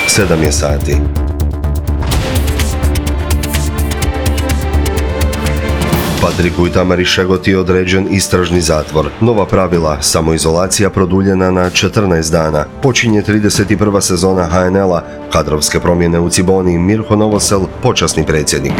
7 je sati. Patriku i Tamari Šegoti je određen istražni zatvor. Nova pravila, samoizolacija produljena na 14 dana. Počinje 31. sezona HNL-a, kadrovske promjene u Ciboni, Mirko Novosel, počasni predsjednik.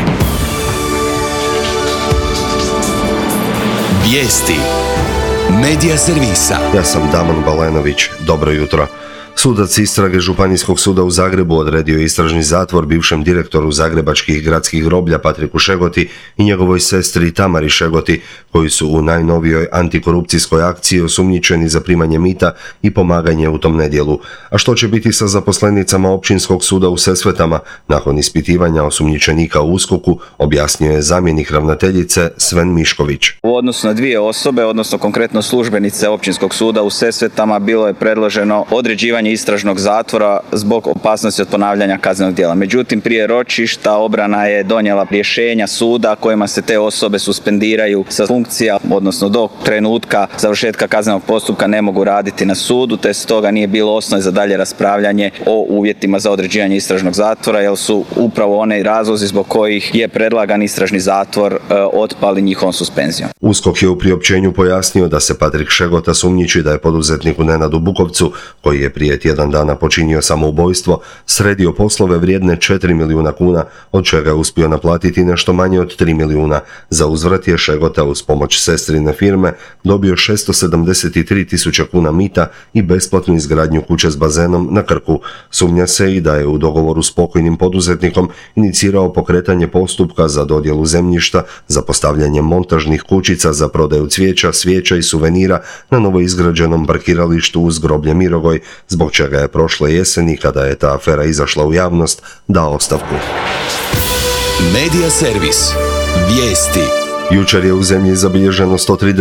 Vijesti Medija servisa. Ja sam Damon Balenović. Dobro jutro. Sudac istrage Županijskog suda u Zagrebu odredio istražni zatvor bivšem direktoru zagrebačkih gradskih groblja Patriku Šegoti i njegovoj sestri Tamari Šegoti, koji su u najnovijoj antikorupcijskoj akciji osumnjičeni za primanje mita i pomaganje u tom nedjelu. A što će biti sa zaposlenicama Općinskog suda u Sesvetama nakon ispitivanja osumnjičenika u USKOK-u, objasnio je zamjenik ravnateljice Sven Mišković. U odnosu na dvije osobe, odnosno konkretno službenice Općinskog suda u Sesvetama, bilo je predloženo određivanje istražnog zatvora zbog opasnosti od ponavljanja kaznenog djela. Međutim, prije ročišta obrana je donijela rješenja suda kojima se te osobe suspendiraju sa funkcija, odnosno do trenutka završetka kaznenog postupka ne mogu raditi na sudu, te stoga nije bilo osnove za dalje raspravljanje o uvjetima za određivanje istražnog zatvora, jer su upravo one razlozi zbog kojih je predlagan istražni zatvor otpali njihovom suspenzijom. USKOK je u priopćenju pojasnio da se Patrik Šegota sumnjiči da je poduzetniku Nenadu Bukovcu, koji je prije tjedan dana počinio samoubojstvo, sredio poslove vrijedne 4 milijuna kuna, od čega je uspio naplatiti nešto manje od 3 milijuna. Za uzvrat je Šegota uz pomoć sestrine firme dobio 673 tisuća kuna mita i besplatnu izgradnju kuće s bazenom na Krku. Sumnja se i da je u dogovoru s pokojnim poduzetnikom inicirao pokretanje postupka za dodjelu zemljišta za postavljanje montažnih kućica za prodaju cvijeća, svijeća i suvenira na novoizgrađenom parkiralištu uz groblje Mirogoj, zbog čega je prošle jeseni, kada je ta afera izašla u javnost, dao ostavku. Medija servis. Vijesti. Jučer je u zemlji zabilježeno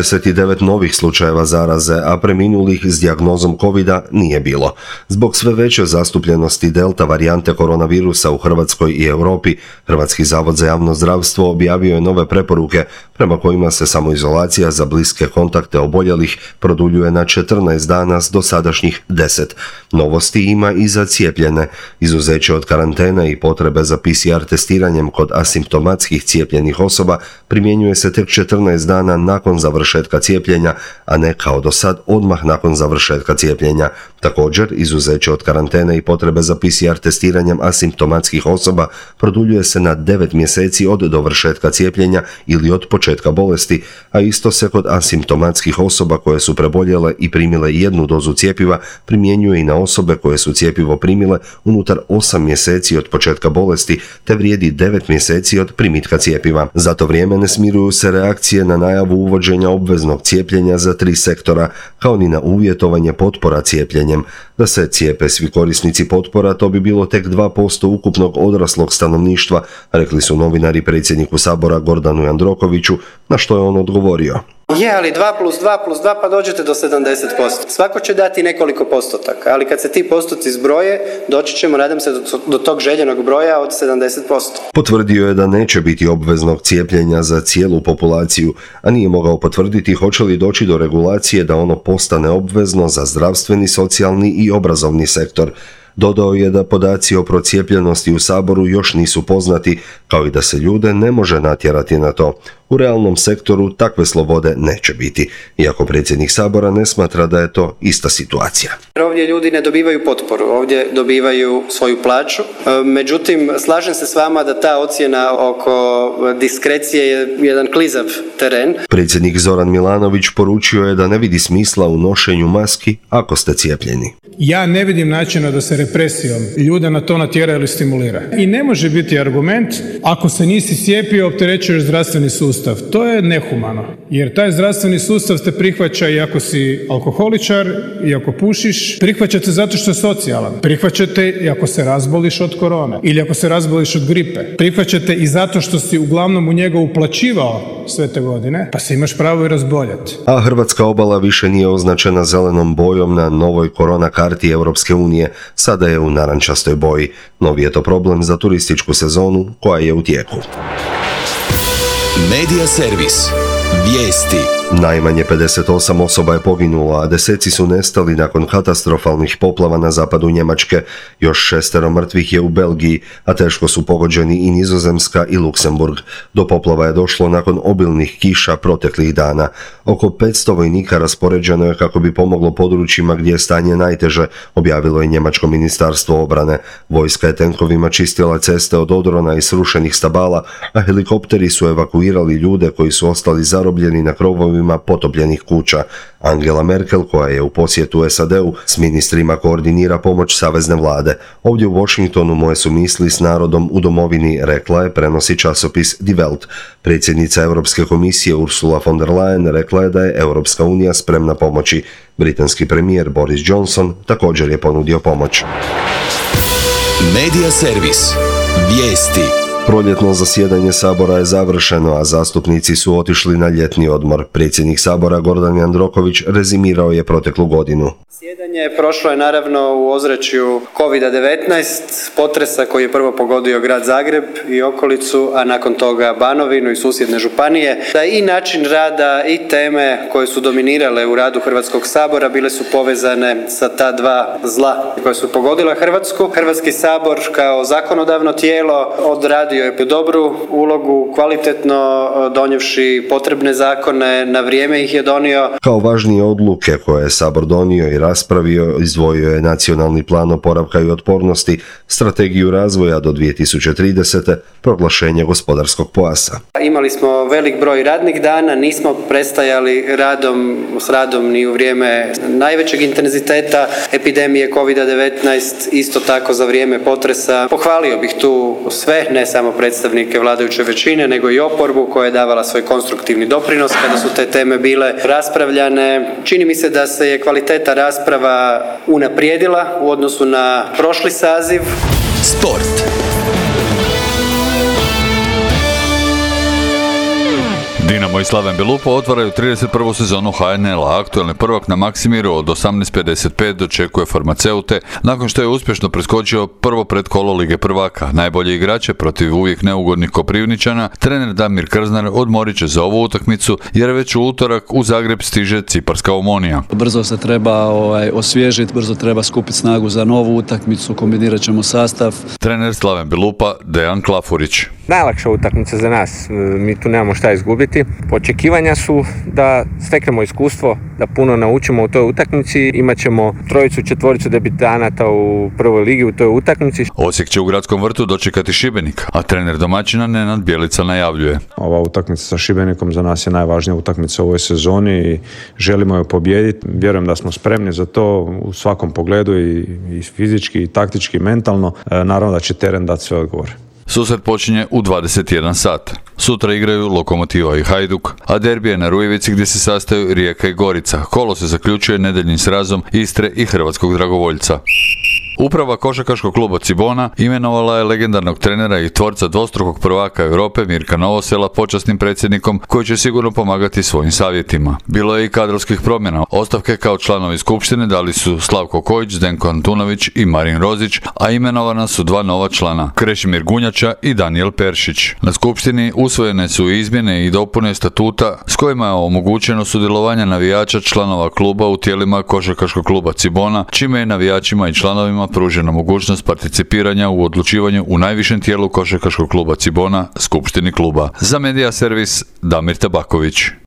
139 novih slučajeva zaraze, a preminulih s dijagnozom covida nije bilo. Zbog sve veće zastupljenosti delta varijante koronavirusa u Hrvatskoj i Europi, Hrvatski zavod za javno zdravstvo objavio je nove preporuke prema kojima se samoizolacija za bliske kontakte oboljelih produljuje na 14 dana s dosadašnjih 10. Novosti ima i za cijepljene. Izuzeće od karantene i potrebe za PCR testiranjem kod asimptomatskih cijepljenih osoba primjenjuje se tek 14 dana nakon završetka cijepljenja, a ne kao do sad odmah nakon završetka cijepljenja. Također, izuzeće od karantene i potrebe za PCR testiranjem asimptomatskih osoba produljuje se na 9 mjeseci od dovršetka cijepljenja ili od početka bolesti, a isto se kod asimptomatskih osoba koje su preboljele i primile jednu dozu cjepiva primjenjuje i na osobe koje su cjepivo primile unutar 8 mjeseci od početka bolesti, te vrijedi 9 mjeseci od primitka cjepiva. Za to vrijeme ne smiruju se reakcije na najavu uvođenja obveznog cijepljenja za 3 sektora, kao ni na uvjetovanje potpora cijepljenjem. Da se cijepe svi korisnici potpora, to bi bilo tek 2% ukupnog odraslog stanovništva, rekli su novinari predsjedniku Sabora Gordanu Jandrokoviću, na što je on odgovorio. Je, ali 2 plus 2 plus 2 pa dođete do 70%. Svako će dati nekoliko postotaka, ali kad se ti postoci zbroje, doći ćemo, nadam se, do tog željenog broja od 70%. Potvrdio je da neće biti obveznog cijepljenja za cijelu populaciju, a nije mogao potvrditi hoće li doći do regulacije da ono postane obvezno za zdravstveni, socijalni i obrazovni sektor. Dodao je da podaci o procijepljenosti u Saboru još nisu poznati, kao i da se ljude ne može natjerati na to. U realnom sektoru takve slobode neće biti, iako predsjednik Sabora ne smatra da je to ista situacija. Ovdje ljudi ne dobivaju potporu, ovdje dobivaju svoju plaću. Međutim, slažem se s vama da ta ocjena oko diskrecije je jedan klizav teren. Predsjednik Zoran Milanović poručio je da ne vidi smisla u nošenju maski ako ste cijepljeni. Ja ne vidim načina da se represijom ljude na to natjera ili stimulira. I ne može biti argument ako se nisi cijepio opterećuješ zdravstveni sustav. To je nehumano, jer taj zdravstveni sustav te prihvaća i ako si alkoholičar, i ako pušiš, prihvaćate zato što je socijalan. Prihvaćate i ako se razboliš od korone ili ako se razboliš od gripe. Prihvaćate i zato što si uglavnom u njega uplaćivao sve te godine, pa se imaš pravo i razboljeti. A hrvatska obala više nije označena zelenom bojom na novoj korona karti Europske unije, sada je u narančastoj boji. Novi je to problem za turističku sezonu koja je u tijeku. Medija servis. Vijesti. Najmanje 58 osoba je poginulo, a deseci su nestali nakon katastrofalnih poplava na zapadu Njemačke. Još 6 mrtvih je u Belgiji, a teško su pogođeni i Nizozemska i Luksemburg. Do poplava je došlo nakon obilnih kiša proteklih dana. Oko 500 vojnika raspoređeno je kako bi pomoglo područjima gdje je stanje najteže, objavilo je njemačko ministarstvo obrane. Vojska je tenkovima čistila ceste od odrona i srušenih stabala, a helikopteri su evakuirali ljude koji su ostali zarobljeni na krovovima potopljenih kuća. Angela Merkel, koja je u posjetu SAD-u, s ministrima koordinira pomoć savezne vlade. Ovdje u Washingtonu moje su misli s narodom u domovini, rekla je, prenosi časopis Die Welt. Predsjednica Europske komisije Ursula von der Leyen rekla je da je Europska unija spremna pomoći. Britanski premijer Boris Johnson također je ponudio pomoć. Medija servis. Vijesti. Proljetno zasjedanje Sabora je završeno, a zastupnici su otišli na ljetni odmor. Predsjednik Sabora Gordan Jandroković rezimirao je proteklu godinu. Zasjedanje prošlo je naravno u ozračju COVID-19, potresa koji je prvo pogodio grad Zagreb i okolicu, a nakon toga Banovinu i susjedne županije. Da i način rada i teme koje su dominirale u radu Hrvatskog sabora bile su povezane sa ta dva zla koja su pogodila Hrvatsku. Hrvatski sabor kao zakonodavno tijelo odradio je dobru ulogu, kvalitetno donijevši potrebne zakone, na vrijeme ih je donio. Kao važnije odluke koje je Sabor donio i raspravio, izdvojio je Nacionalni plan oporavka i otpornosti, strategiju razvoja do 2030. proglašenje gospodarskog pojasa. Imali smo velik broj radnih dana, nismo prestajali s radom ni u vrijeme najvećeg intenziteta epidemije COVID-19, isto tako za vrijeme potresa. Pohvalio bih tu sve, ne samo predstavnike vladajuće većine, nego i oporbu koja je davala svoj konstruktivni doprinos kada su te teme bile raspravljane. Čini mi se da se je kvaliteta rasprava unaprijedila u odnosu na prošli saziv. Sport. Dinamo i Slaven Belupo otvaraju 31. sezonu HNL-a. Aktualni prvak na Maksimiru od 18:55 dočekuje farmaceute nakon što je uspješno preskočio prvo predkolo Lige prvaka. Najbolji igrače protiv uvijek neugodnih Koprivničana, trener Damir Krznar odmorit će za ovu utakmicu jer već u utorak u Zagreb stiže Ciparska Omonija. Brzo se treba osvježiti, brzo treba skupiti snagu za novu utakmicu, kombinirat ćemo sastav. Trener Slaven Belupa Dejan Klafurić. Najlakša utakmica za nas, mi tu nemamo šta izgubiti. Očekivanja su da steknemo iskustvo, da puno naučimo u toj utakmici. Imat ćemo 3-4 debitanata u prvoj ligi u toj utakmici. Osijek će u Gradskom vrtu dočekati Šibenik, a trener domaćina Nenad Bjelica najavljuje. Ova utakmica sa Šibenikom za nas je najvažnija utakmica u ovoj sezoni i želimo je pobijediti. Vjerujem da smo spremni za to u svakom pogledu i fizički, i taktički, i mentalno. Naravno da će teren dati sve odgovore. Susret počinje u 21 sat. Sutra igraju Lokomotiva i Hajduk, a derbi je na Rujevici gdje se sastaju Rijeka i Gorica. Kolo se zaključuje nedjeljnim srazom Istre i Hrvatskog dragovoljca. Uprava košarkaškog kluba Cibona imenovala je legendarnog trenera i tvorca dvostrukog prvaka Europe Mirka Novosela počasnim predsjednikom koji će sigurno pomagati svojim savjetima. Bilo je i kadrovskih promjena. Ostavke kao članovi skupštine dali su Slavko Kojić, Zdenko Antunović i Marin Rozić, a imenovana su dva nova člana, Krešimir Gunjača i Danijel Peršić. Na skupštini usvojene su izmjene i dopune statuta s kojima je omogućeno sudjelovanje navijača članova kluba u tijelima košarkaškog kluba Cibona, čime je navijačima i članovima pružena mogućnost participiranja u odlučivanju u najvišem tijelu košarkaškog kluba Cibona, skupštini kluba. Za Medija servis Damir Tabaković.